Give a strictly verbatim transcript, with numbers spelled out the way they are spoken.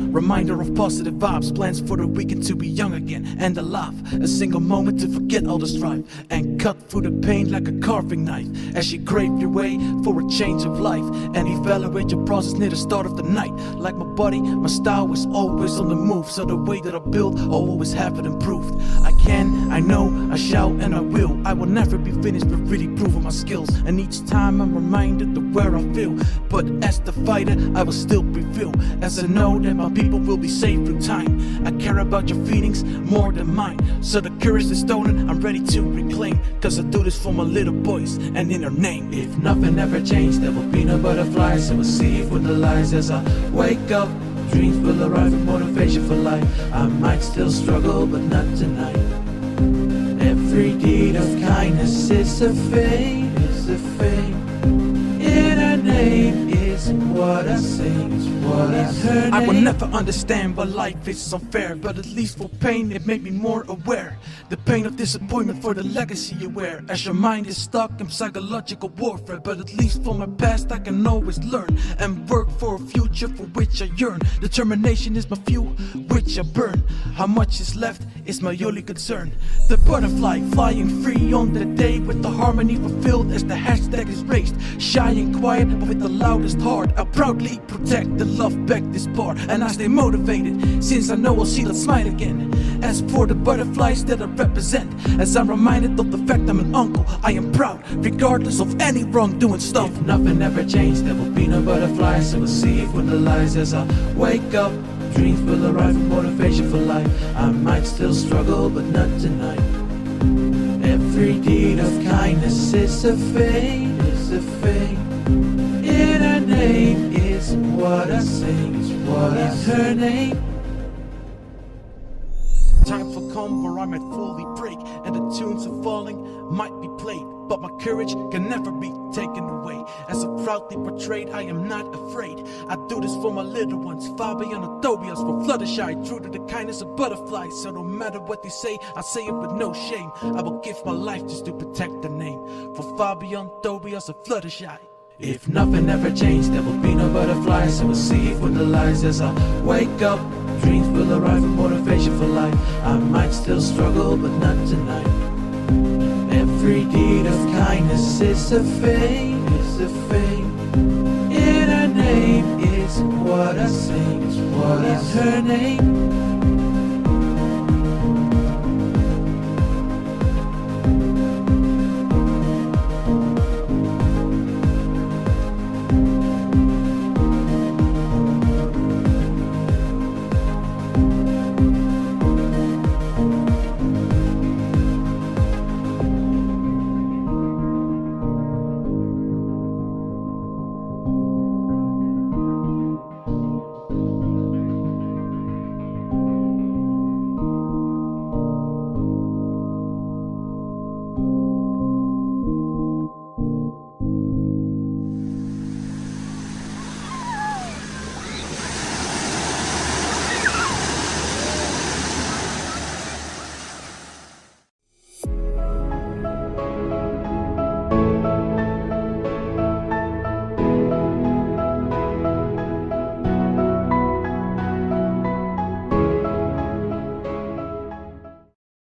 Reminder of positive vibes, plans for the weekend to be young again and alive. A single moment to forget all the strife and cut through the pain like a carving knife. As you crave your way for a change of life and evaluate your process near the start of the night. Like my body, my style was always on the move, so the way that I build, I'll always have it improved. I can, I know, I shall, and I will. I will never be finished, but really proving my skills. And each time I'm reminded of where I feel. But as the fighter, I will still prevail, as I know that my people will be saved through time. I care about your feelings more than mine, so the courage that's stolen, I'm ready to reclaim. Cause I do this for my little boys and in their name. If nothing ever changed, there will be no butterflies. So we'll see with the lies as I wake up. Dreams will arrive with motivation for life. I might still struggle, but not tonight. Every deed of kindness is a fate, is a fate. In her name is what I sing, is what I sing. I will never understand why life is unfair, but at least for pain it made me more aware. The pain of disappointment for the legacy you wear. As your mind is stuck in psychological warfare, but at least for my past I can always learn and work for a future for which I yearn. Determination is my fuel, which I burn. How much is left is my only concern. The butterfly flying free on the day, with the harmony fulfilled as the hashtag is raised. Shy and quiet, but with the loudest heart, I proudly protect the love back this part. And I stay motivated, since I know I'll see the smile again. As for the butterflies that I represent, as I'm reminded of the fact I'm an uncle, I am proud, regardless of any wrongdoing stuff. If nothing ever changed, there will be no butterflies. So we'll see it with the lies as I wake up. Dreams will arrive with motivation for life. I might still struggle, but not tonight. Every deed of kindness is a fate, is a fate. In her name is what I sing, is what I sing. Her name. Time will come where I might fully break, and the tunes of falling might be played, but my courage can never be taken away. As I proudly portrayed, I am not afraid. I do this for my little ones, Fabian and Tobias, for Fluttershy, true to the kindness of butterflies. So no matter what they say, I say it with no shame. I will give my life just to protect the name, for Fabian, Tobias and Fluttershy. If nothing ever changed, there will be no butterflies. So we'll see it with the lies as I wake up. Dreams will arrive with motivation for life. I might still struggle, but not tonight. Every deed of kindness is a fate, is a fate. In her name is what I sing, is what I sing. Her name.